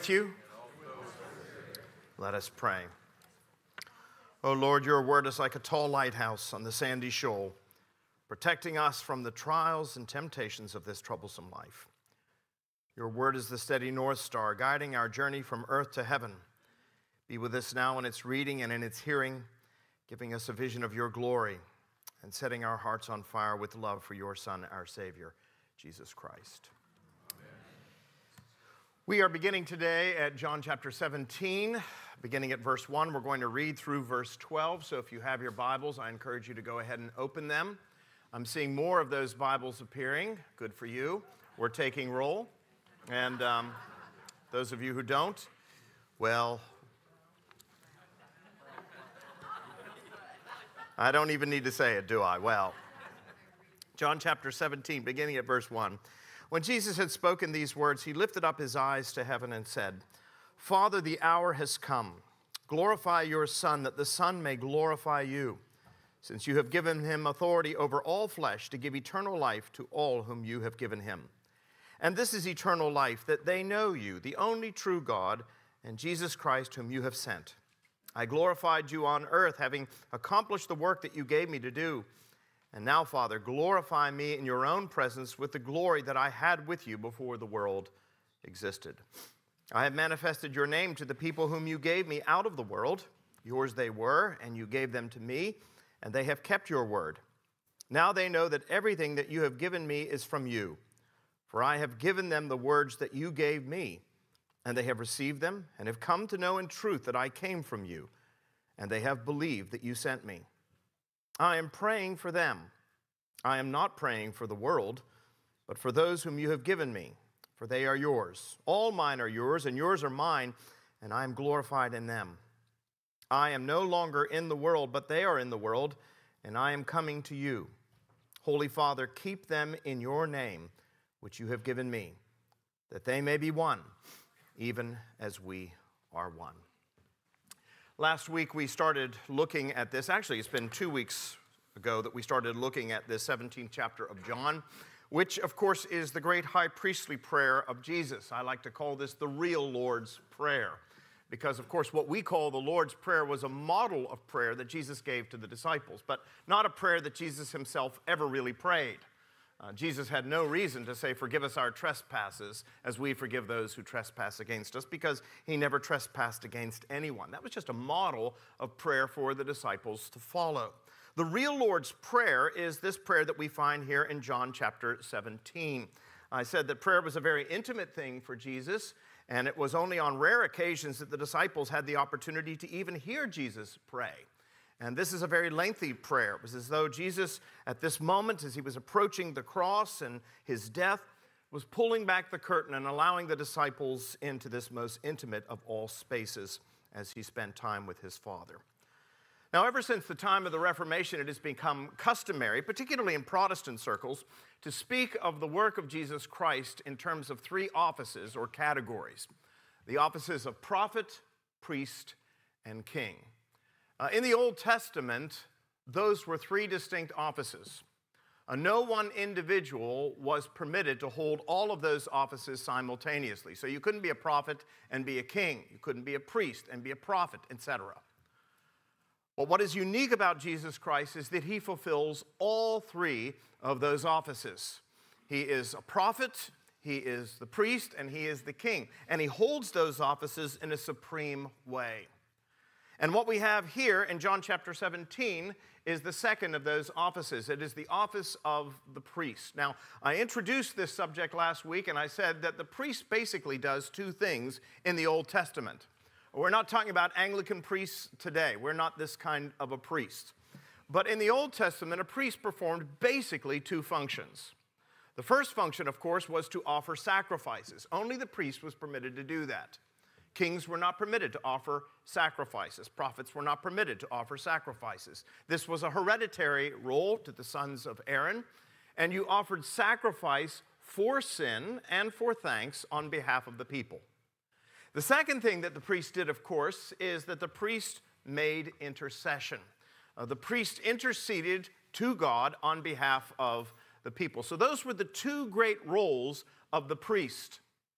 you. Let us pray. O Lord, your word is like a tall lighthouse on the sandy shoal, protecting us from the trials and temptations of this troublesome life. Your word is the steady North Star, guiding our journey from earth to heaven. Be with us now in its reading and in its hearing, giving us a vision of your glory and setting our hearts on fire with love for your Son, our Savior, Jesus Christ. We are beginning today at John chapter 17, beginning at verse 1. We're going to read through verse 12, so if you have your Bibles, I encourage you to go ahead and open them. I'm seeing more of those Bibles appearing. Good for you. We're taking roll. And those of you who don't, well, I don't even need to say it, do I? Well, John chapter 17, beginning at verse 1. When Jesus had spoken these words, he lifted up his eyes to heaven and said, Father, the hour has come. Glorify your Son, that the Son may glorify you, since you have given him authority over all flesh to give eternal life to all whom you have given him. And this is eternal life, that they know you, the only true God, and Jesus Christ whom you have sent. I glorified you on earth, having accomplished the work that you gave me to do. And now, Father, glorify me in your own presence with the glory that I had with you before the world existed. I have manifested your name to the people whom you gave me out of the world. Yours they were, and you gave them to me, and they have kept your word. Now they know that everything that you have given me is from you. For I have given them the words that you gave me, and they have received them, and have come to know in truth that I came from you, and they have believed that you sent me. I am praying for them. I am not praying for the world, but for those whom you have given me, for they are yours. All mine are yours, and yours are mine, and I am glorified in them. I am no longer in the world, but they are in the world, and I am coming to you. Holy Father, keep them in your name, which you have given me, that they may be one, even as we are one. Last week we started looking at this. Actually, it's been 2 weeks ago that we started looking at this 17th chapter of John, which, of course, is the great high priestly prayer of Jesus. I like to call this the real Lord's Prayer, because, of course, what we call the Lord's Prayer was a model of prayer that Jesus gave to the disciples, but not a prayer that Jesus himself ever really prayed. Jesus had no reason to say, forgive us our trespasses as we forgive those who trespass against us, because he never trespassed against anyone. That was just a model of prayer for the disciples to follow. The real Lord's Prayer is this prayer that we find here in John chapter 17. I said that prayer was a very intimate thing for Jesus, and it was only on rare occasions that the disciples had the opportunity to even hear Jesus pray. And this is a very lengthy prayer. It was as though Jesus, at this moment, as he was approaching the cross and his death, was pulling back the curtain and allowing the disciples into this most intimate of all spaces as he spent time with his Father. Now, ever since the time of the Reformation, it has become customary, particularly in Protestant circles, to speak of the work of Jesus Christ in terms of three offices or categories: the offices of prophet, priest, and king. In the Old Testament, those were three distinct offices. No one individual was permitted to hold all of those offices simultaneously. So you couldn't be a prophet and be a king. You couldn't be a priest and be a prophet, etc. But what is unique about Jesus Christ is that he fulfills all three of those offices. He is a prophet, he is the priest, and he is the king. And he holds those offices in a supreme way. And what we have here in John chapter 17 is the second of those offices. It is the office of the priest. Now, I introduced this subject last week, and I said that the priest basically does two things in the Old Testament. We're not talking about Anglican priests today. We're not this kind of a priest. But in the Old Testament, a priest performed basically two functions. The first function, of course, was to offer sacrifices. Only the priest was permitted to do that. Kings were not permitted to offer sacrifices. Prophets were not permitted to offer sacrifices. This was a hereditary role to the sons of Aaron, and you offered sacrifice for sin and for thanks on behalf of the people. The second thing that the priest did, of course, is that the priest made intercession. The priest interceded to God on behalf of the people. So those were the two great roles of the priest.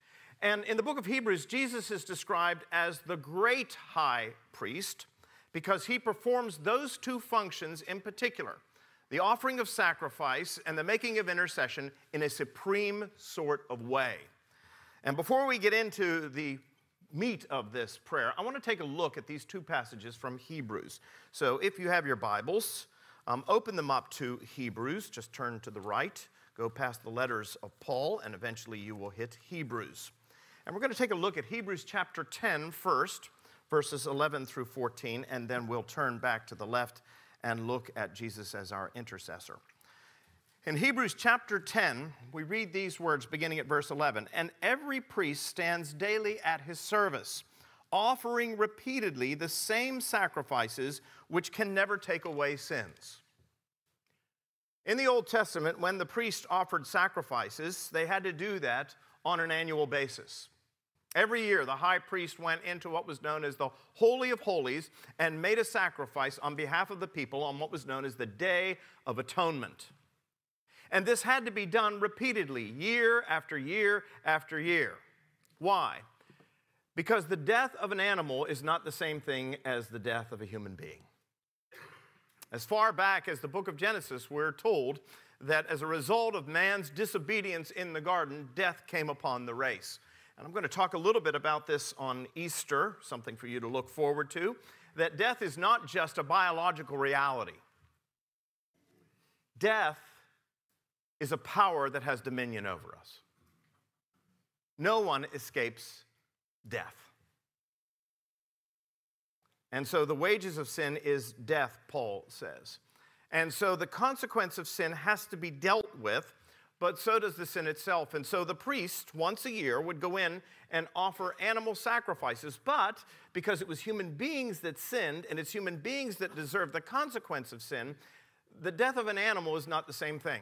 And in the book of Hebrews, Jesus is described as the great high priest because he performs those two functions in particular, the offering of sacrifice and the making of intercession in a supreme sort of way. And before we get into the meat of this prayer, I want to take a look at these two passages from Hebrews. So if you have your Bibles, open them up to Hebrews. Just turn to the right, go past the letters of Paul, and eventually you will hit Hebrews. And we're going to take a look at Hebrews chapter 10 first, verses 11 through 14, and then we'll turn back to the left and look at Jesus as our intercessor. In Hebrews chapter 10, we read these words beginning at verse 11. And every priest stands daily at his service, offering repeatedly the same sacrifices which can never take away sins. In the Old Testament, when the priest offered sacrifices, they had to do that on an annual basis. Every year, the high priest went into what was known as the Holy of Holies and made a sacrifice on behalf of the people on what was known as the Day of Atonement. And this had to be done repeatedly, year after year after year. Why? Because the death of an animal is not the same thing as the death of a human being. As far back as the book of Genesis, we're told that as a result of man's disobedience in the garden, death came upon the race. And I'm going to talk a little bit about this on Easter, something for you to look forward to, that death is not just a biological reality. Death is a power that has dominion over us. No one escapes death. And so the wages of sin is death, Paul says. And so the consequence of sin has to be dealt with, but so does the sin itself. And so the priest, once a year, would go in and offer animal sacrifices. But because it was human beings that sinned, and it's human beings that deserve the consequence of sin, the death of an animal is not the same thing.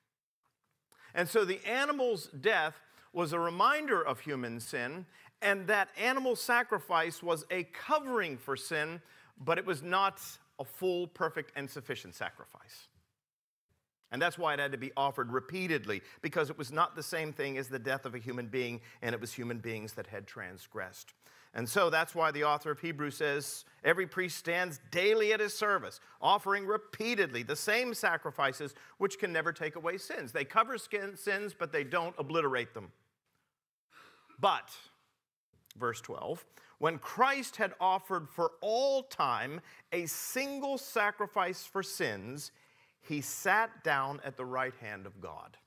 And so the animal's death was a reminder of human sin, and that animal sacrifice was a covering for sin, but it was not a full, perfect, and sufficient sacrifice. And that's why it had to be offered repeatedly, because it was not the same thing as the death of a human being, and it was human beings that had transgressed. And so that's why the author of Hebrews says, every priest stands daily at his service, offering repeatedly the same sacrifices which can never take away sins. They cover sins, but they don't obliterate them. But, verse 12, when Christ had offered for all time a single sacrifice for sins, he sat down at the right hand of God.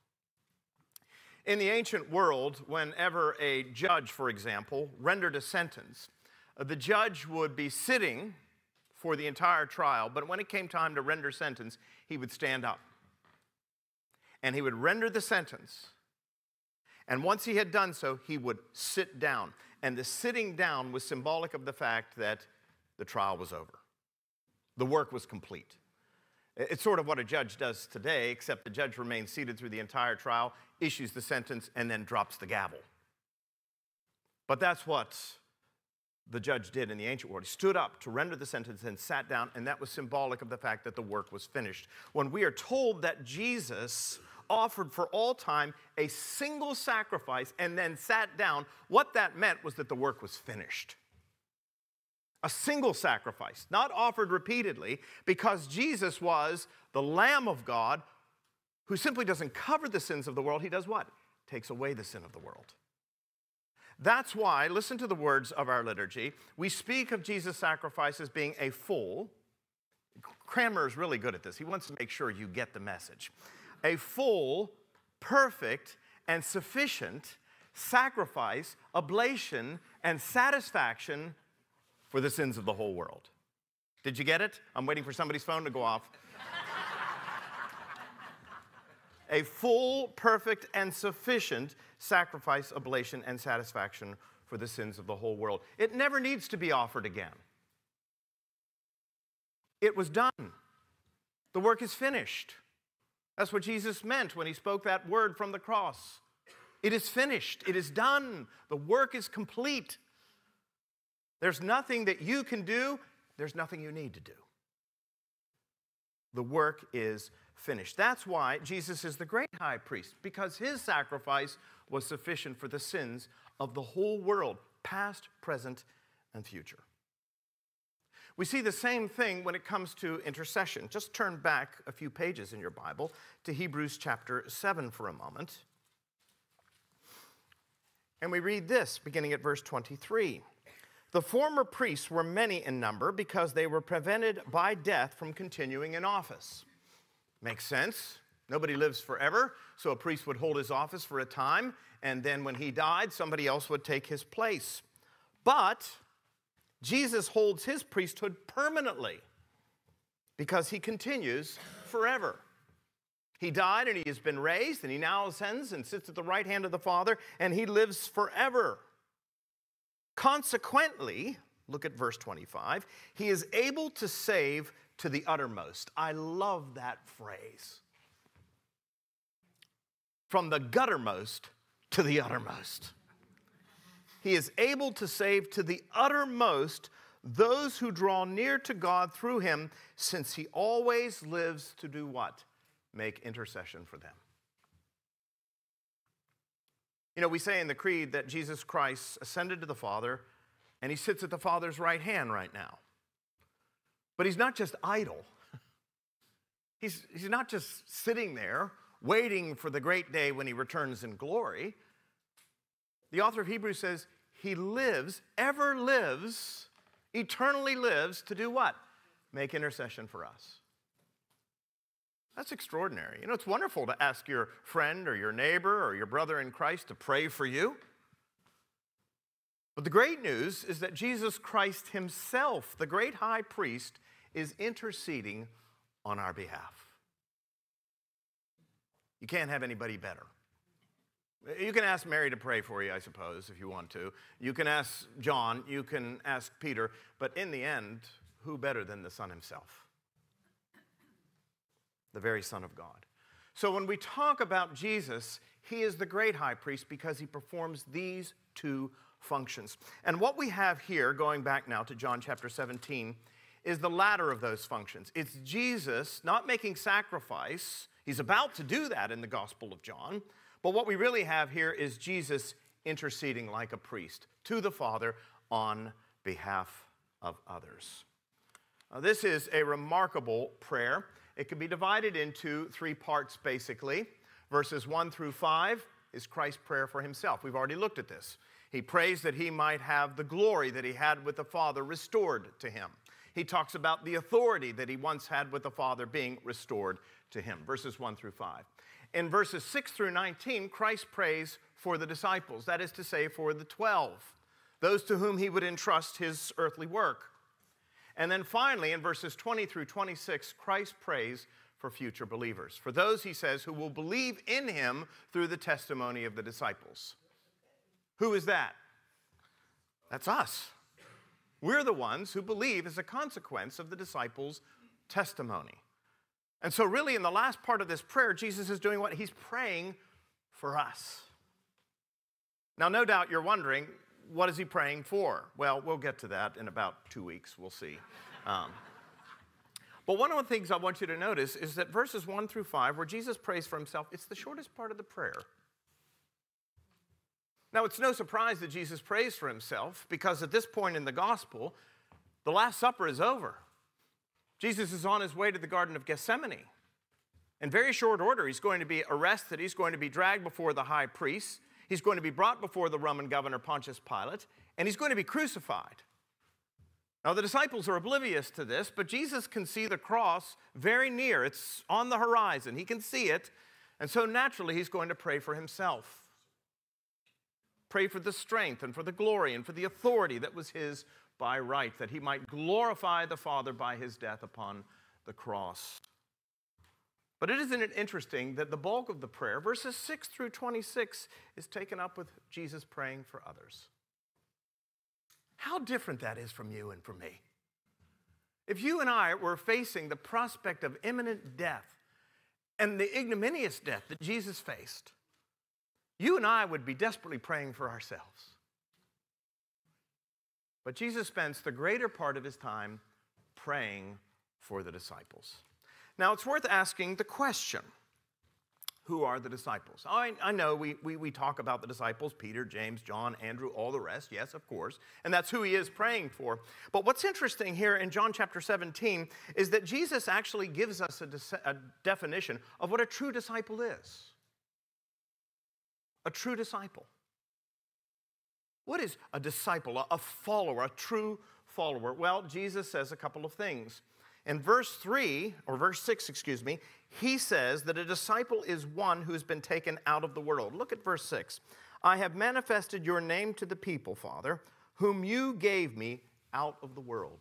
In the ancient world, whenever a judge, for example, rendered a sentence, the judge would be sitting for the entire trial, but when it came time to render sentence, he would stand up. And he would render the sentence. And once he had done so, he would sit down. And the sitting down was symbolic of the fact that the trial was over. The work was complete. It's sort of what a judge does today, except the judge remains seated through the entire trial, issues the sentence, and then drops the gavel. But that's what the judge did in the ancient world. He stood up to render the sentence and sat down, and that was symbolic of the fact that the work was finished. When we are told that Jesus offered for all time a single sacrifice and then sat down, what that meant was that the work was finished. A single sacrifice, not offered repeatedly, because Jesus was the Lamb of God who simply doesn't cover the sins of the world. He does what? Takes away the sin of the world. That's why, listen to the words of our liturgy, we speak of Jesus' sacrifice as being a full, Cranmer is really good at this. He wants to make sure you get the message. A full, perfect, and sufficient sacrifice, oblation, and satisfaction for the sins of the whole world. Did you get it? I'm waiting for somebody's phone to go off. A full, perfect, and sufficient sacrifice, oblation, and satisfaction for the sins of the whole world. It never needs to be offered again. It was done. The work is finished. That's what Jesus meant when he spoke that word from the cross. It is finished. It is done. The work is complete. There's nothing that you can do. There's nothing you need to do. The work is finished. That's why Jesus is the great high priest, because his sacrifice was sufficient for the sins of the whole world, past, present, and future. We see the same thing when it comes to intercession. Just turn back a few pages in your Bible to Hebrews chapter 7 for a moment. And we read this, beginning at verse 23. The former priests were many in number because they were prevented by death from continuing in office. Makes sense. Nobody lives forever, so a priest would hold his office for a time, and then when he died, somebody else would take his place. But Jesus holds his priesthood permanently because he continues forever. He died and he has been raised, and he now ascends and sits at the right hand of the Father, and he lives forever. Consequently, look at verse 25, he is able to save to the uttermost. I love that phrase. From the guttermost to the uttermost. He is able to save to the uttermost those who draw near to God through him, since he always lives to do what? Make intercession for them. You know, we say in the Creed that Jesus Christ ascended to the Father, and he sits at the Father's right hand right now. But he's not just idle. He's not just sitting there waiting for the great day when he returns in glory. The author of Hebrews says he lives, ever lives, eternally lives to do what? Make intercession for us. That's extraordinary. You know, it's wonderful to ask your friend or your neighbor or your brother in Christ to pray for you. But the great news is that Jesus Christ himself, the great high priest, is interceding on our behalf. You can't have anybody better. You can ask Mary to pray for you, I suppose, if you want to. You can ask John, you can ask Peter, but in the end, who better than the Son himself? The very Son of God. So when we talk about Jesus, he is the great high priest because he performs these two functions. And what we have here, going back now to John chapter 17, is the latter of those functions. It's Jesus not making sacrifice. He's about to do that in the Gospel of John. But what we really have here is Jesus interceding like a priest to the Father on behalf of others. This is a remarkable prayer. It can be divided into three parts, basically. Verses 1 through 5 is Christ's prayer for himself. We've already looked at this. He prays that he might have the glory that he had with the Father restored to him. He talks about the authority that he once had with the Father being restored to him. Verses 1 through 5. In verses 6 through 19, Christ prays for the disciples, that is to say, for the 12, those to whom he would entrust his earthly work. And then finally, in verses 20 through 26, Christ prays for future believers, for those, he says, who will believe in him through the testimony of the disciples. Who is that? That's us. We're the ones who believe as a consequence of the disciples' testimony. And so really in the last part of this prayer, Jesus is doing what? He's praying for us. Now, no doubt you're wondering, what is he praying for? Well, we'll get to that in about 2 weeks. We'll see. But one of the things I want you to notice is that verses 1 through 5, where Jesus prays for himself, it's the shortest part of the prayer. Now, it's no surprise that Jesus prays for himself, because at this point in the gospel, the Last Supper is over. Jesus is on his way to the Garden of Gethsemane. In very short order, he's going to be arrested. He's going to be dragged before the high priest. He's going to be brought before the Roman governor Pontius Pilate, and he's going to be crucified. Now, the disciples are oblivious to this, but Jesus can see the cross very near. It's on the horizon. He can see it, and so naturally, he's going to pray for himself. Pray for the strength and for the glory and for the authority that was his by right, that he might glorify the Father by his death upon the cross. But isn't it interesting that the bulk of the prayer, verses 6 through 26, is taken up with Jesus praying for others? How different that is from you and from me. If you and I were facing the prospect of imminent death and the ignominious death that Jesus faced, you and I would be desperately praying for ourselves. But Jesus spends the greater part of his time praying for the disciples. Now, it's worth asking the question, who are the disciples. I know we talk about the disciples, Peter, James, John, Andrew, all the rest, yes, of course, and that's who he is praying for. But what's interesting here in John chapter 17 is that Jesus actually gives us a definition of what a true disciple is. A true disciple. What is a disciple, a follower, a true follower? Well, Jesus says a couple of things. In verse 6, he says that a disciple is one who has been taken out of the world. Look at verse 6. I have manifested your name to the people, Father, whom you gave me out of the world.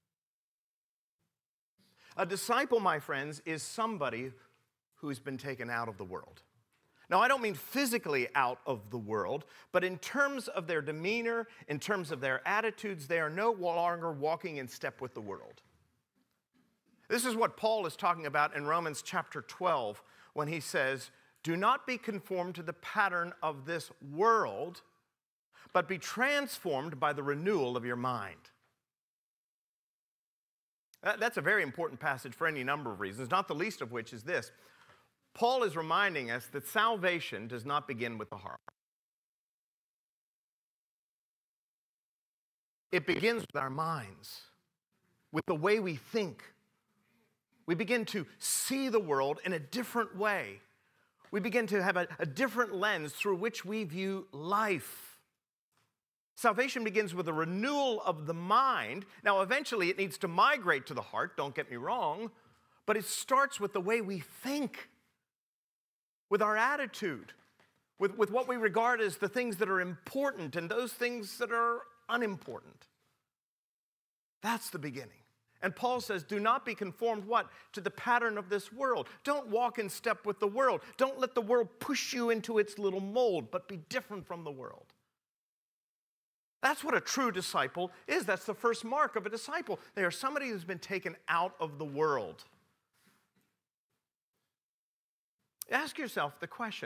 A disciple, my friends, is somebody who's been taken out of the world. Now, I don't mean physically out of the world, but in terms of their demeanor, in terms of their attitudes, they are no longer walking in step with the world. This is what Paul is talking about in Romans chapter 12 when he says, do not be conformed to the pattern of this world, but be transformed by the renewal of your mind. That's a very important passage for any number of reasons, not the least of which is this. Paul is reminding us that salvation does not begin with the heart. It begins with our minds, with the way we think. We begin to see the world in a different way. We begin to have a different lens through which we view life. Salvation begins with a renewal of the mind. Now, eventually it needs to migrate to the heart, don't get me wrong, but it starts with the way we think, with our attitude, with what we regard as the things that are important and those things that are unimportant. That's the beginning. And Paul says, do not be conformed, what? To the pattern of this world. Don't walk in step with the world. Don't let the world push you into its little mold, but be different from the world. That's what a true disciple is. That's the first mark of a disciple. They are somebody who's been taken out of the world. Ask yourself the question,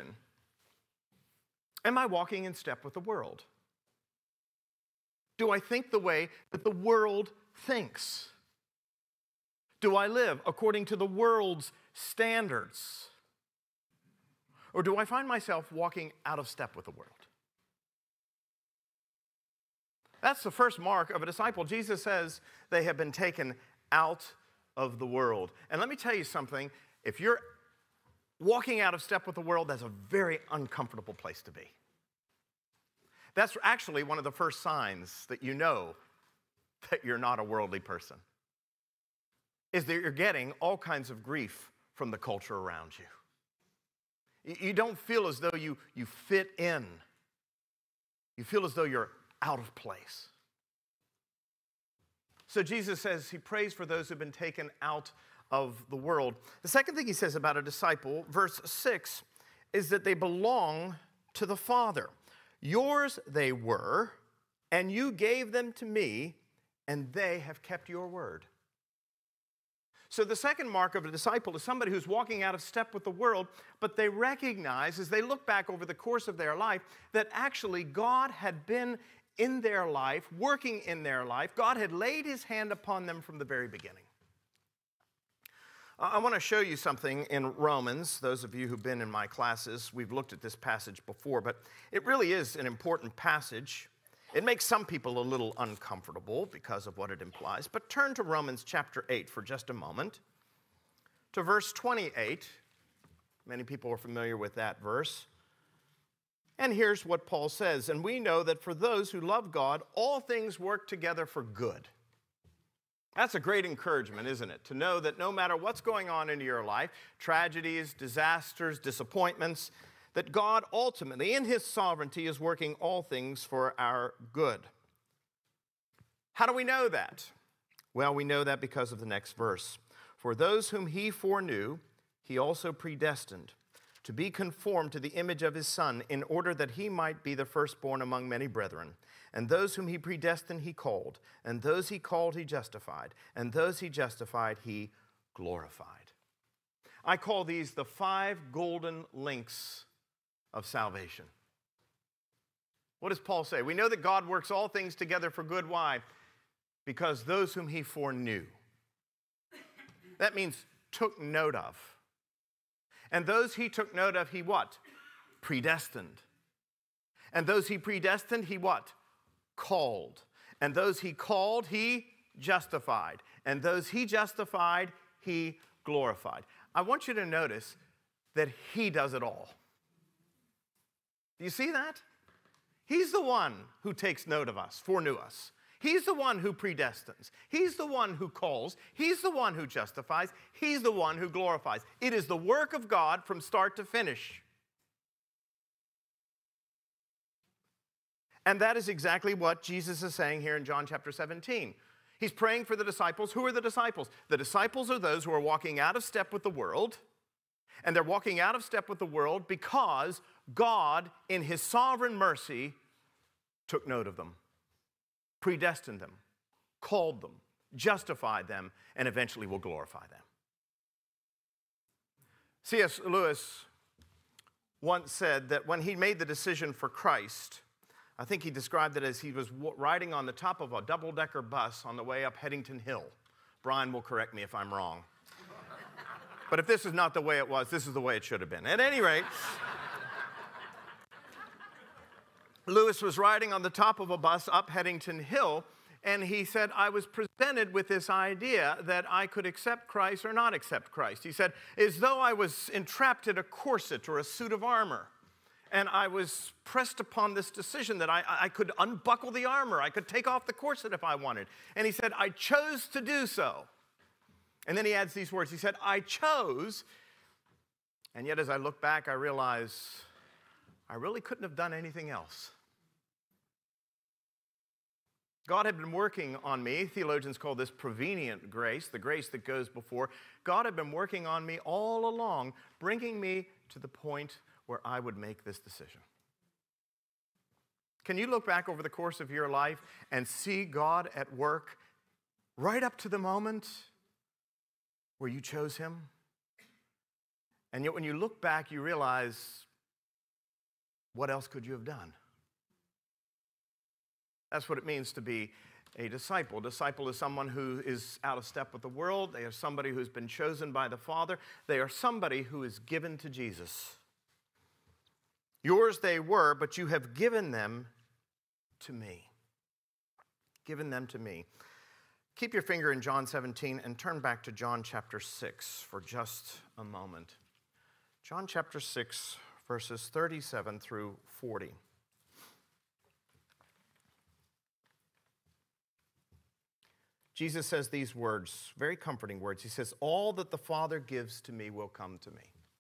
am I walking in step with the world? Do I think the way that the world thinks? Do I live according to the world's standards? Or do I find myself walking out of step with the world? That's the first mark of a disciple. Jesus says they have been taken out of the world. And let me tell you something, if you're walking out of step with the world, that's a very uncomfortable place to be. That's actually one of the first signs that you know that you're not a worldly person, is that you're getting all kinds of grief from the culture around you. You don't feel as though you fit in. You feel as though you're out of place. So Jesus says he prays for those who've been taken out of the world. The second thing he says about a disciple, verse 6, is that they belong to the Father. Yours they were, and you gave them to me, and they have kept your word. So the second mark of a disciple is somebody who's walking out of step with the world, but they recognize as they look back over the course of their life that actually God had been in their life, working in their life. God had laid his hand upon them from the very beginning. I want to show you something in Romans. Those of you who've been in my classes, we've looked at this passage before, but it really is an important passage. It makes some people a little uncomfortable because of what it implies. But turn to Romans chapter 8 for just a moment, to verse 28. Many people are familiar with that verse. And here's what Paul says, and we know that for those who love God, all things work together for good. That's a great encouragement, isn't it? To know that no matter what's going on in your life, tragedies, disasters, disappointments, that God ultimately, in his sovereignty, is working all things for our good. How do we know that? Well, we know that because of the next verse. For those whom he foreknew, he also predestined to be conformed to the image of his Son, in order that he might be the firstborn among many brethren. And those whom he predestined, he called. And those he called, he justified. And those he justified, he glorified. I call these the 5 golden links of salvation. What does Paul say? We know that God works all things together for good. Why? Because those whom he foreknew. That means took note of. And those he took note of, he what? Predestined. And those he predestined, he what? Called. And those he called, he justified. And those he justified, he glorified. I want you to notice that he does it all. Do you see that? He's the one who takes note of us, foreknew us. He's the one who predestines. He's the one who calls. He's the one who justifies. He's the one who glorifies. It is the work of God from start to finish. And that is exactly what Jesus is saying here in John chapter 17. He's praying for the disciples. Who are the disciples? The disciples are those who are walking out of step with the world. And they're walking out of step with the world because God, in his sovereign mercy, took note of them, predestined them, called them, justified them, and eventually will glorify them. C.S. Lewis once said that when he made the decision for Christ, I think he described it as he was riding on the top of a double-decker bus on the way up Headington Hill. Brian will correct me if I'm wrong. But if this is not the way it was, this is the way it should have been. At any rate, Lewis was riding on the top of a bus up Headington Hill, and he said, I was presented with this idea that I could accept Christ or not accept Christ. He said, as though I was entrapped in a corset or a suit of armor. And I was pressed upon this decision that I could unbuckle the armor. I could take off the corset if I wanted. And he said, I chose to do so. And then he adds these words. He said, I chose, and yet as I look back, I realize I really couldn't have done anything else. God had been working on me. Theologians call this prevenient grace, the grace that goes before. God had been working on me all along, bringing me to the point where I would make this decision. Can you look back over the course of your life and see God at work right up to the moment where you chose him? And yet when you look back, you realize, what else could you have done? That's what it means to be a disciple. A disciple is someone who is out of step with the world. They are somebody who's been chosen by the Father. They are somebody who is given to Jesus. Yours they were, but you have given them to me. Given them to me. Keep your finger in John 17 and turn back to John chapter 6 for just a moment. John chapter 6, verses 37 through 40. Jesus says these words, very comforting words. He says, all that the Father gives to me will come to me.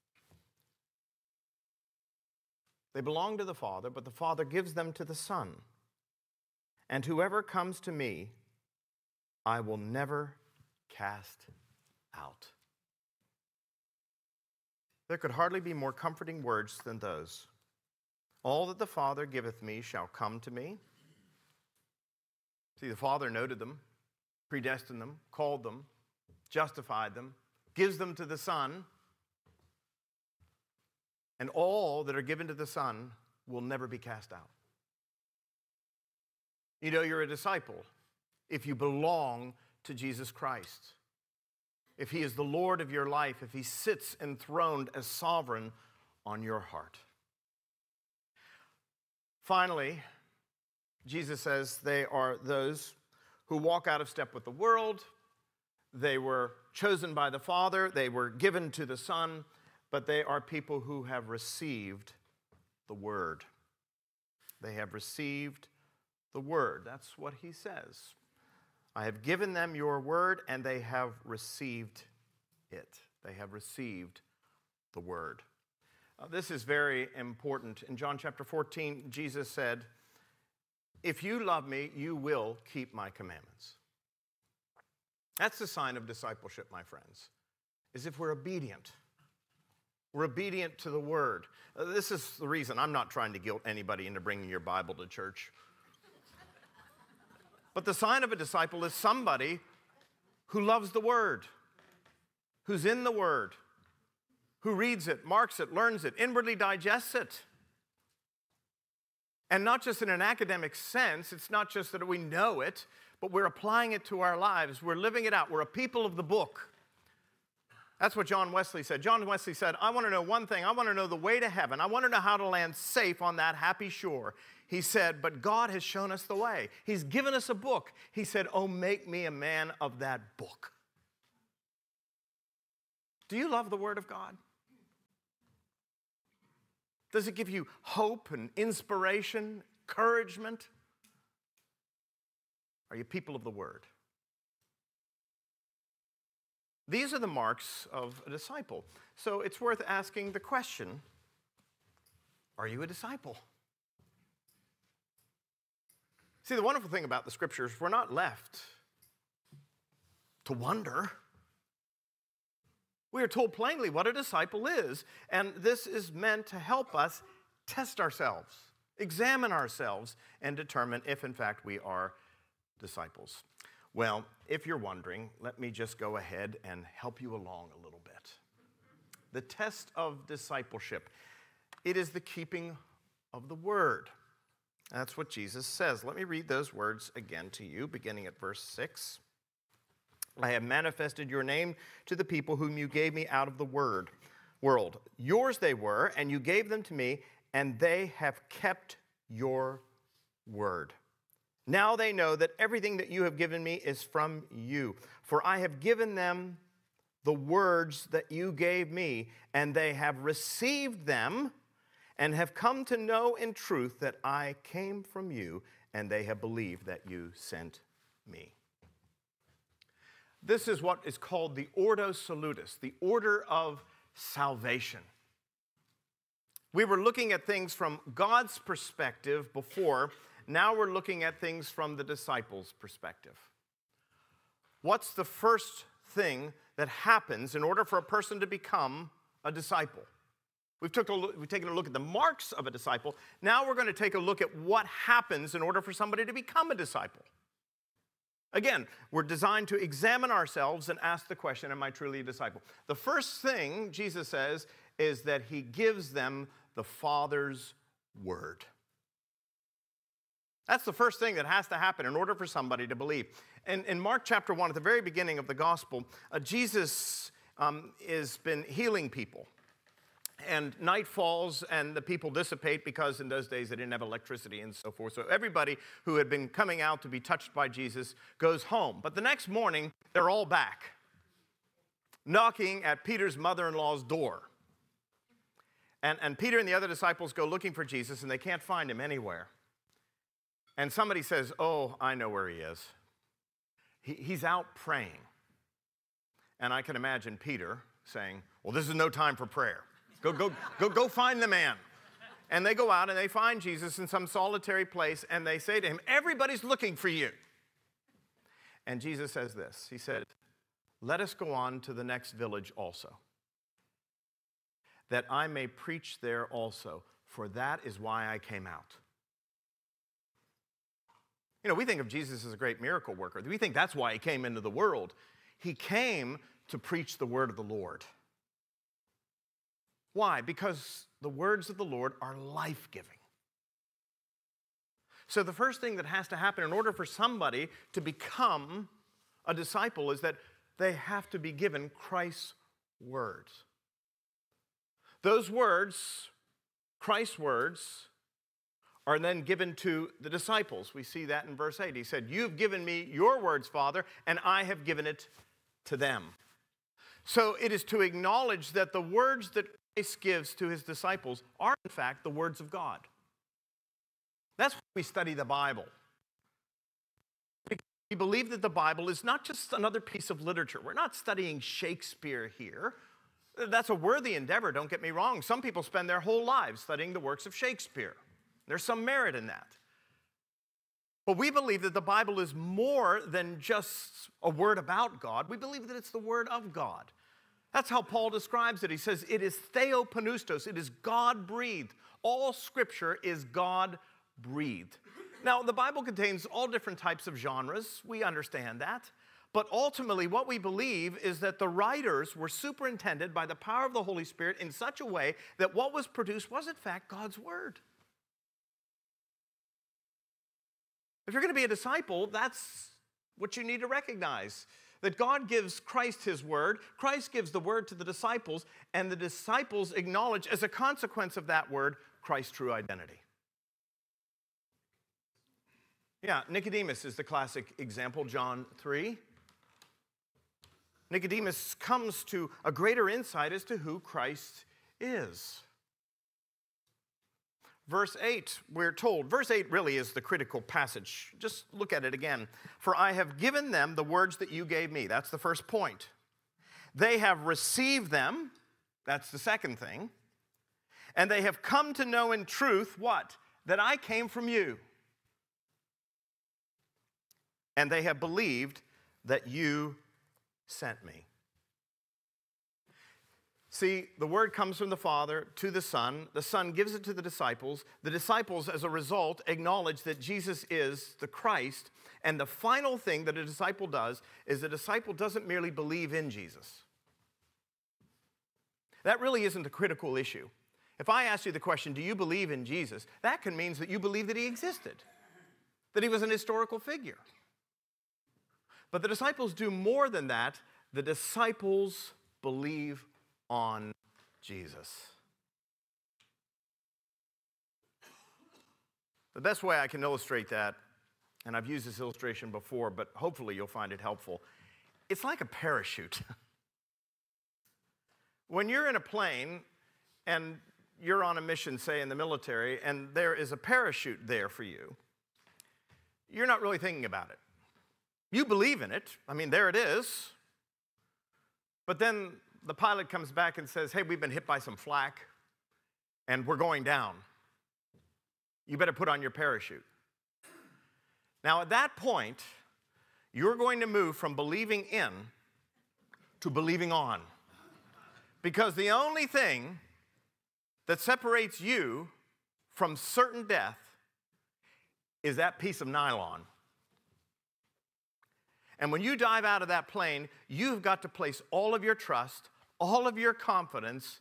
They belong to the Father, but the Father gives them to the Son. And whoever comes to me, I will never cast out. There could hardly be more comforting words than those. All that the Father giveth me shall come to me. See, the Father noted them, predestined them, called them, justified them, gives them to the Son. And all that are given to the Son will never be cast out. You know you're a disciple if you belong to Jesus Christ. If he is the Lord of your life, if he sits enthroned as sovereign on your heart. Finally, Jesus says they are those who walk out of step with the world. They were chosen by the Father. They were given to the Son. But they are people who have received the Word. They have received the Word. That's what he says. I have given them your Word, and they have received it. They have received the Word. This is very important. In John chapter 14, Jesus said, if you love me, you will keep my commandments. That's the sign of discipleship, my friends, is if we're obedient. We're obedient to the Word. This is the reason I'm not trying to guilt anybody into bringing your Bible to church. But the sign of a disciple is somebody who loves the Word, who's in the Word, who reads it, marks it, learns it, inwardly digests it. And not just in an academic sense, it's not just that we know it, but we're applying it to our lives. We're living it out. We're a people of the book. That's what John Wesley said. John Wesley said, I want to know one thing. I want to know the way to heaven. I want to know how to land safe on that happy shore. He said, but God has shown us the way. He's given us a book. He said, oh, make me a man of that book. Do you love the Word of God? Does it give you hope and inspiration, encouragement? Are you people of the Word? These are the marks of a disciple. So it's worth asking the question, are you a disciple? See, the wonderful thing about the Scriptures, we're not left to wonder. We are told plainly what a disciple is, and this is meant to help us test ourselves, examine ourselves, and determine if, in fact, we are disciples. Well, if you're wondering, let me just go ahead and help you along a little bit. The test of discipleship, it is the keeping of the Word. That's what Jesus says. Let me read those words again to you, beginning at verse 6. I have manifested your name to the people whom you gave me out of the world. Yours they were, and you gave them to me, and they have kept your word. Now they know that everything that you have given me is from you. For I have given them the words that you gave me, and they have received them and have come to know in truth that I came from you, and they have believed that you sent me. This is what is called the Ordo Salutis, the order of salvation. We were looking at things from God's perspective before. Now we're looking at things from the disciples' perspective. What's the first thing that happens in order for a person to become a disciple? We've taken a look at the marks of a disciple. Now we're going to take a look at what happens in order for somebody to become a disciple. Again, we're designed to examine ourselves and ask the question, am I truly a disciple? The first thing Jesus says is that he gives them the Father's word. That's the first thing that has to happen in order for somebody to believe. And in Mark chapter 1, at the very beginning of the gospel, Jesus has been healing people. And night falls and the people dissipate because in those days they didn't have electricity and so forth. So everybody who had been coming out to be touched by Jesus goes home. But the next morning, they're all back, knocking at Peter's mother-in-law's door. And Peter and the other disciples go looking for Jesus and they can't find him anywhere. And somebody says, oh, I know where he is. He's out praying. And I can imagine Peter saying, well, this is no time for prayer. Go find the man. And they go out and they find Jesus in some solitary place and they say to him, everybody's looking for you. And Jesus says this. He said, let us go on to the next village also, that I may preach there also, for that is why I came out. You know, we think of Jesus as a great miracle worker. We think that's why he came into the world. He came to preach the word of the Lord. Why? Because the words of the Lord are life-giving. So the first thing that has to happen in order for somebody to become a disciple is that they have to be given Christ's words. Those words, Christ's words, are then given to the disciples. We see that in verse 8. He said, you've given me your words, Father, and I have given it to them. So it is to acknowledge that the words that Christ gives to his disciples are, in fact, the words of God. That's why we study the Bible. We believe that the Bible is not just another piece of literature. We're not studying Shakespeare here. That's a worthy endeavor, don't get me wrong. Some people spend their whole lives studying the works of Shakespeare. There's some merit in that. But we believe that the Bible is more than just a word about God. We believe that it's the word of God. That's how Paul describes it. He says, it is theopneustos, it is God-breathed. All Scripture is God-breathed. Now, the Bible contains all different types of genres. We understand that. But ultimately, what we believe is that the writers were superintended by the power of the Holy Spirit in such a way that what was produced was, in fact, God's word. If you're going to be a disciple, that's what you need to recognize. That God gives Christ his word, Christ gives the word to the disciples, and the disciples acknowledge as a consequence of that word, Christ's true identity. Yeah, Nicodemus is the classic example, John 3. Nicodemus comes to a greater insight as to who Christ is. Verse 8, we're told, verse 8 really is the critical passage. Just look at it again. For I have given them the words that you gave me. That's the first point. They have received them. That's the second thing. And they have come to know in truth what? That I came from you. And they have believed that you sent me. See, the word comes from the Father to the Son. The Son gives it to the disciples. The disciples, as a result, acknowledge that Jesus is the Christ. And the final thing that a disciple does is the disciple doesn't merely believe in Jesus. That really isn't a critical issue. If I ask you the question, do you believe in Jesus? That can mean that you believe that he existed, that he was an historical figure. But the disciples do more than that. The disciples believe on Jesus. The best way I can illustrate that, and I've used this illustration before, but hopefully you'll find it helpful, it's like a parachute. When you're in a plane and you're on a mission, say in the military, and there is a parachute there for you, you're not really thinking about it. You believe in it. I mean, there it is. But then the pilot comes back and says, hey, we've been hit by some flak, and we're going down. You better put on your parachute. Now, at that point, you're going to move from believing in to believing on. Because the only thing that separates you from certain death is that piece of nylon. And when you dive out of that plane, you've got to place all of your trust, all of your confidence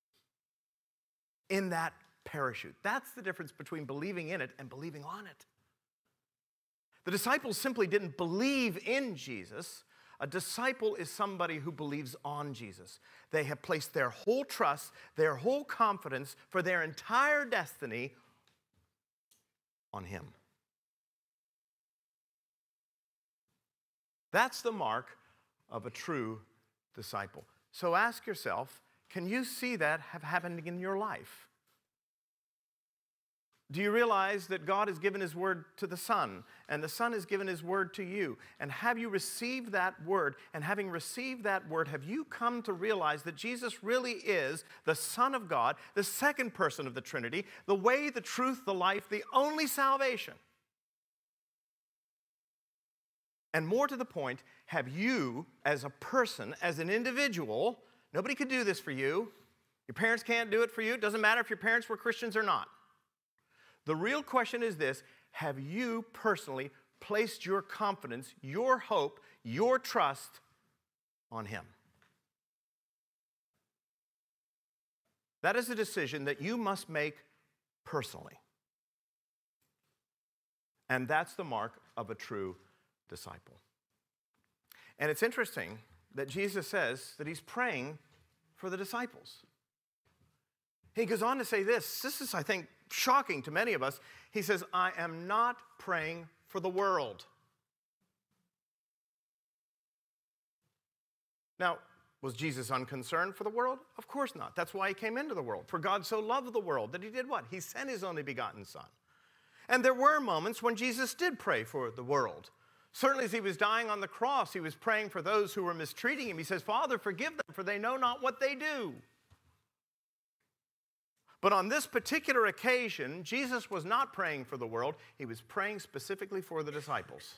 in that parachute. That's the difference between believing in it and believing on it. The disciples simply didn't believe in Jesus. A disciple is somebody who believes on Jesus. They have placed their whole trust, their whole confidence for their entire destiny on him. That's the mark of a true disciple. So ask yourself, can you see that have happened in your life? Do you realize that God has given his word to the Son, and the Son has given his word to you? And have you received that word? And having received that word, have you come to realize that Jesus really is the Son of God, the second person of the Trinity, the way, the truth, the life, the only salvation? And more to the point, have you, as a person, as an individual, nobody could do this for you. Your parents can't do it for you. It doesn't matter if your parents were Christians or not. The real question is this: have you personally placed your confidence, your hope, your trust on him? That is a decision that you must make personally. And that's the mark of a true disciple. And it's interesting that Jesus says that he's praying for the disciples. He goes on to say this. This is, I think, shocking to many of us. He says, I am not praying for the world. Now, was Jesus unconcerned for the world? Of course not. That's why he came into the world. For God so loved the world that he did what? He sent his only begotten Son. And there were moments when Jesus did pray for the world. Certainly as he was dying on the cross, he was praying for those who were mistreating him. He says, Father, forgive them, for they know not what they do. But on this particular occasion, Jesus was not praying for the world. He was praying specifically for the disciples.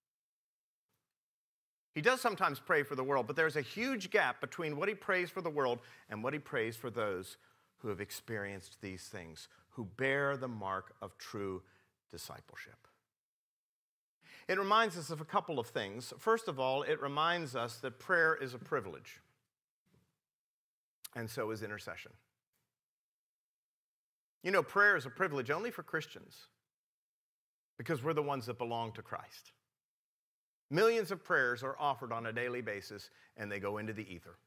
He does sometimes pray for the world, but there's a huge gap between what he prays for the world and what he prays for those who have experienced these things, who bear the mark of true discipleship. It reminds us of a couple of things. First of all, it reminds us that prayer is a privilege, and so is intercession. You know, prayer is a privilege only for Christians because we're the ones that belong to Christ. Millions of prayers are offered on a daily basis, and they go into the ether.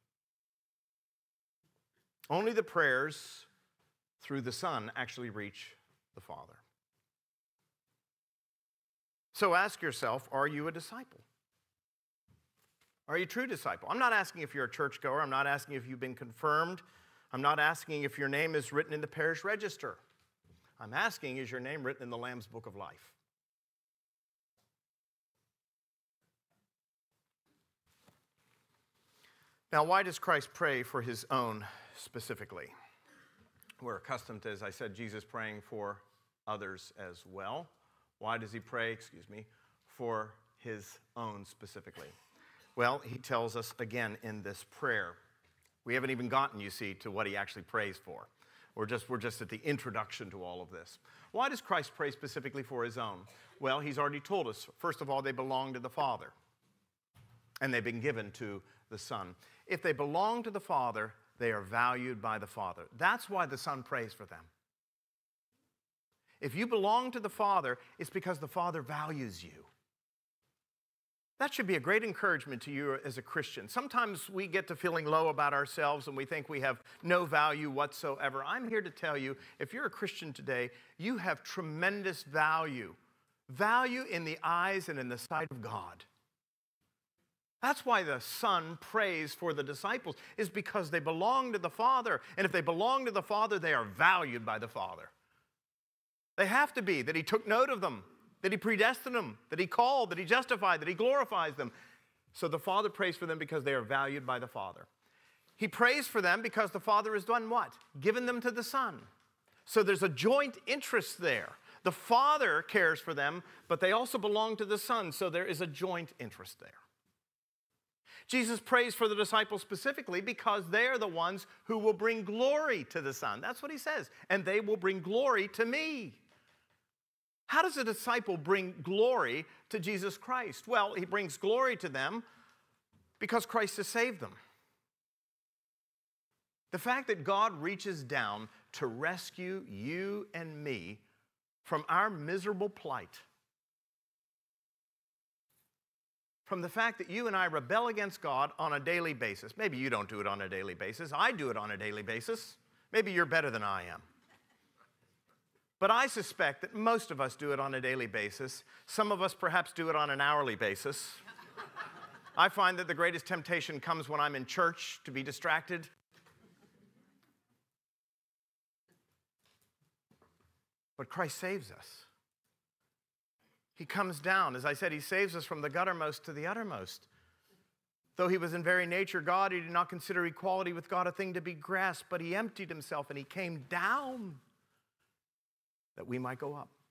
Only the prayers through the Son actually reach the Father. So ask yourself, are you a disciple? Are you a true disciple? I'm not asking if you're a churchgoer. I'm not asking if you've been confirmed. I'm not asking if your name is written in the parish register. I'm asking, is your name written in the Lamb's Book of Life? Now, why does Christ pray for his own specifically? We're accustomed to, as I said, Jesus praying for others as well. Why does he pray, for his own specifically? Well, he tells us again in this prayer. We haven't even gotten, you see, to what he actually prays for. We're just at the introduction to all of this. Why does Christ pray specifically for his own? Well, he's already told us, first of all, they belong to the Father. And they've been given to the Son. If they belong to the Father, they are valued by the Father. That's why the Son prays for them. If you belong to the Father, it's because the Father values you. That should be a great encouragement to you as a Christian. Sometimes we get to feeling low about ourselves and we think we have no value whatsoever. I'm here to tell you, if you're a Christian today, you have tremendous value. Value in the eyes and in the sight of God. That's why the Son prays for the disciples, is because they belong to the Father. And if they belong to the Father, they are valued by the Father. They have to be, that he took note of them, that he predestined them, that he called, that he justified, that he glorifies them. So the Father prays for them because they are valued by the Father. He prays for them because the Father has done what? Given them to the Son. So there's a joint interest there. The Father cares for them, but they also belong to the Son, so there is a joint interest there. Jesus prays for the disciples specifically because they are the ones who will bring glory to the Son. That's what he says. And they will bring glory to me. How does a disciple bring glory to Jesus Christ? Well, he brings glory to them because Christ has saved them. The fact that God reaches down to rescue you and me from our miserable plight, from the fact that you and I rebel against God on a daily basis. Maybe you don't do it on a daily basis. I do it on a daily basis. Maybe you're better than I am. But I suspect that most of us do it on a daily basis. Some of us perhaps do it on an hourly basis. I find that the greatest temptation comes when I'm in church to be distracted. But Christ saves us. He comes down. As I said, he saves us from the guttermost to the uttermost. Though he was in very nature God, he did not consider equality with God a thing to be grasped, but he emptied himself and he came down that we might go up.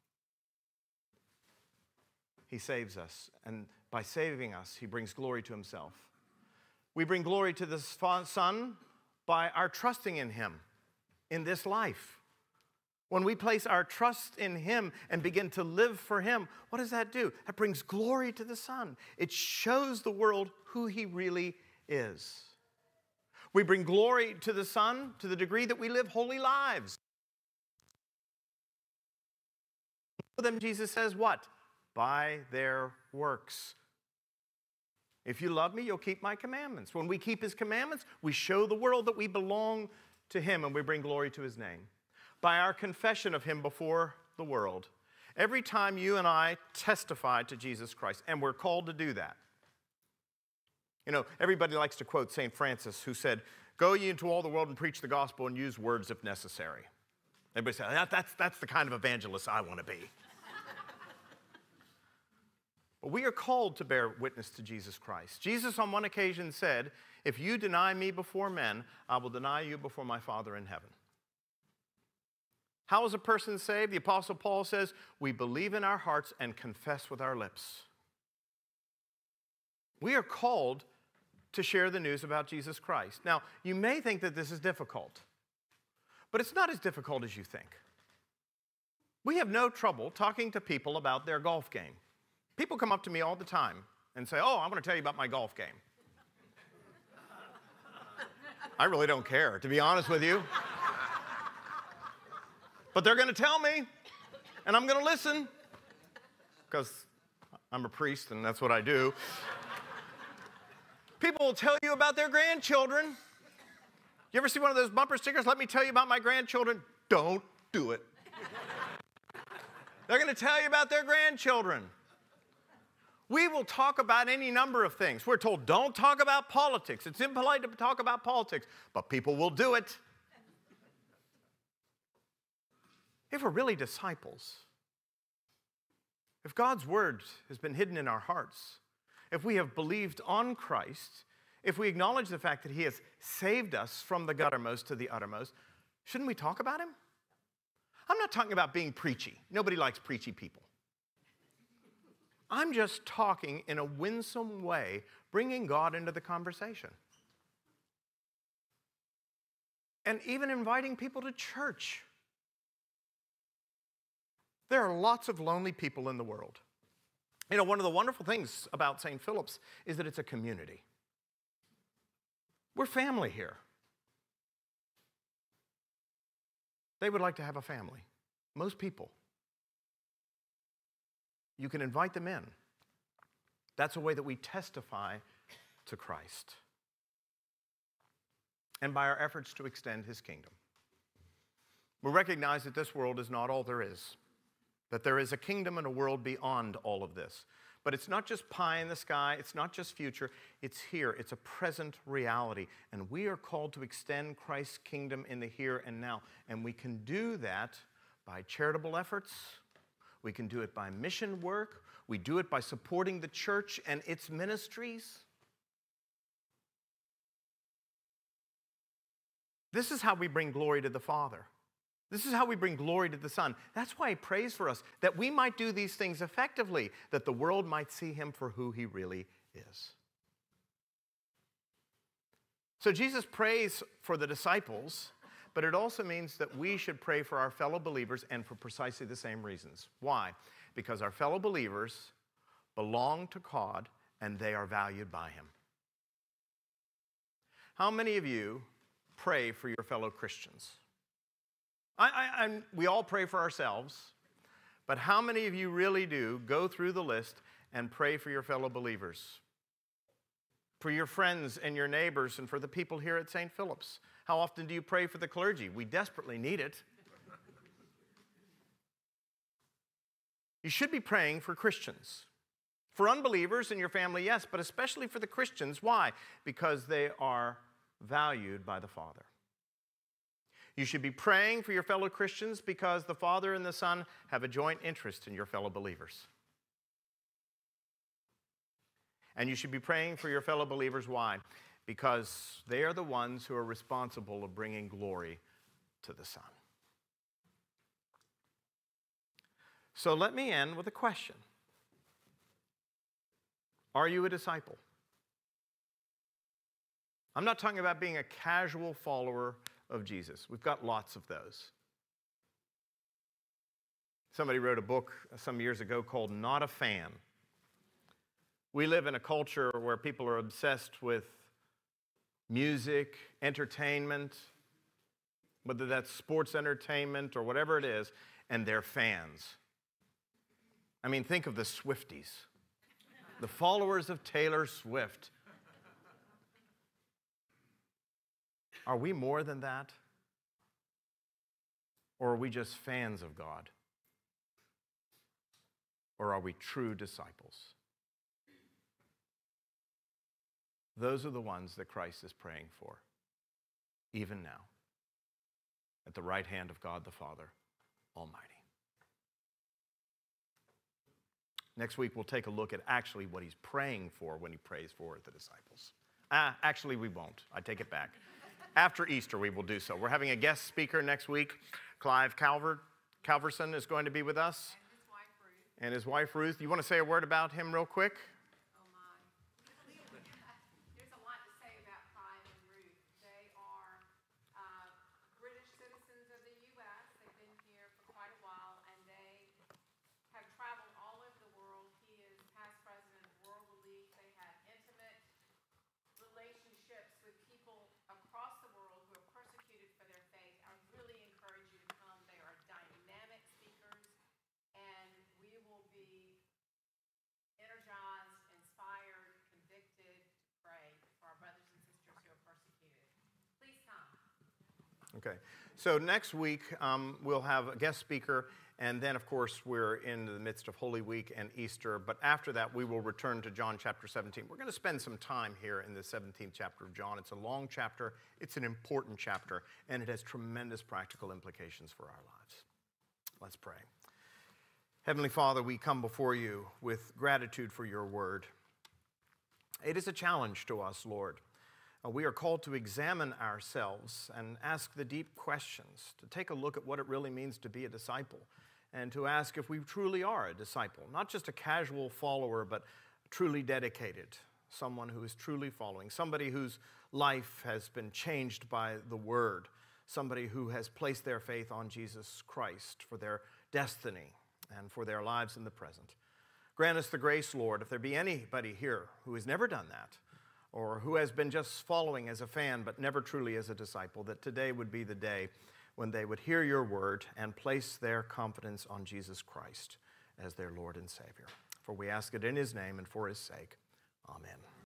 He saves us, and by saving us, he brings glory to himself. We bring glory to the Son by our trusting in him in this life. When we place our trust in him and begin to live for him, what does that do? That brings glory to the Son. It shows the world who he really is. We bring glory to the Son to the degree that we live holy lives. Then Jesus says what? By their works. If you love me, you'll keep my commandments. When we keep his commandments, we show the world that we belong to him and we bring glory to his name. By our confession of him before the world. Every time you and I testify to Jesus Christ, and we're called to do that. You know, everybody likes to quote St. Francis, who said, "Go ye into all the world and preach the gospel and use words if necessary." Everybody says, that's the kind of evangelist I want to be. But we are called to bear witness to Jesus Christ. Jesus on one occasion said, "If you deny me before men, I will deny you before my Father in heaven." How is a person saved? The Apostle Paul says, we believe in our hearts and confess with our lips. We are called to share the news about Jesus Christ. Now, you may think that this is difficult, but it's not as difficult as you think. We have no trouble talking to people about their golf game. People come up to me all the time and say, "Oh, I want to tell you about my golf game." I really don't care, to be honest with you. But they're going to tell me, and I'm going to listen, because I'm a priest, and that's what I do. People will tell you about their grandchildren. You ever see one of those bumper stickers? Let me tell you about my grandchildren. Don't do it. They're going to tell you about their grandchildren. We will talk about any number of things. We're told, don't talk about politics. It's impolite to talk about politics, but people will do it. If we're really disciples, if God's word has been hidden in our hearts, if we have believed on Christ, if we acknowledge the fact that he has saved us from the guttermost to the uttermost, shouldn't we talk about him? I'm not talking about being preachy. Nobody likes preachy people. I'm just talking in a winsome way, bringing God into the conversation. And even inviting people to church. There are lots of lonely people in the world. You know, one of the wonderful things about St. Philip's is that it's a community. We're family here. They would like to have a family. Most people. You can invite them in. That's a way that we testify to Christ. And by our efforts to extend his kingdom. We recognize that this world is not all there is. That there is a kingdom and a world beyond all of this. But it's not just pie in the sky, it's not just future, it's here, it's a present reality. And we are called to extend Christ's kingdom in the here and now. And we can do that by charitable efforts, we can do it by mission work, we do it by supporting the church and its ministries. This is how we bring glory to the Father. This is how we bring glory to the Son. That's why he prays for us, that we might do these things effectively, that the world might see him for who he really is. So Jesus prays for the disciples, but it also means that we should pray for our fellow believers and for precisely the same reasons. Why? Because our fellow believers belong to God and they are valued by him. How many of you pray for your fellow Christians? We all pray for ourselves, but how many of you really do go through the list and pray for your fellow believers? For your friends and your neighbors and for the people here at St. Philip's? How often do you pray for the clergy? We desperately need it. You should be praying for Christians. For unbelievers in your family, yes, but especially for the Christians. Why? Because they are valued by the Father. You should be praying for your fellow Christians because the Father and the Son have a joint interest in your fellow believers. And you should be praying for your fellow believers. Why? Because they are the ones who are responsible of bringing glory to the Son. So let me end with a question. Are you a disciple? I'm not talking about being a casual follower of Jesus. We've got lots of those. Somebody wrote a book some years ago called Not a Fan. We live in a culture where people are obsessed with music, entertainment, whether that's sports entertainment or whatever it is, and they're fans. I mean, think of the Swifties, the followers of Taylor Swift. Are we more than that? Or are we just fans of God? Or are we true disciples? Those are the ones that Christ is praying for, even now, at the right hand of God the Father Almighty. Next week, we'll take a look at actually what he's praying for when he prays for the disciples. Actually, we won't. I take it back. After Easter, we will do so. We're having a guest speaker next week. Clive Calverson is going to be with us. And his wife, Ruth. You want to say a word about him real quick? Oh, my. There's a lot to say about Clive and Ruth. They are British citizens of the U.S. They've been here for quite a while, and they have traveled all over the world. He is past president of World Relief. They have intimate relationships with people across the world who are persecuted for their faith. I really encourage you to come. They are dynamic speakers, and we will be Okay. So next week, we'll have a guest speaker, and then, of course, we're in the midst of Holy Week and Easter. But after that, we will return to John chapter 17. We're going to spend some time here in the 17th chapter of John. It's a long chapter. It's an important chapter, and it has tremendous practical implications for our lives. Let's pray. Heavenly Father, we come before you with gratitude for your word. It is a challenge to us, Lord. We are called to examine ourselves and ask the deep questions, to take a look at what it really means to be a disciple, and to ask if we truly are a disciple, not just a casual follower, but truly dedicated, someone who is truly following, somebody whose life has been changed by the word, somebody who has placed their faith on Jesus Christ for their destiny and for their lives in the present. Grant us the grace, Lord, if there be anybody here who has never done that, or who has been just following as a fan but never truly as a disciple, that today would be the day when they would hear your word and place their confidence on Jesus Christ as their Lord and Savior. For we ask it in his name and for his sake. Amen.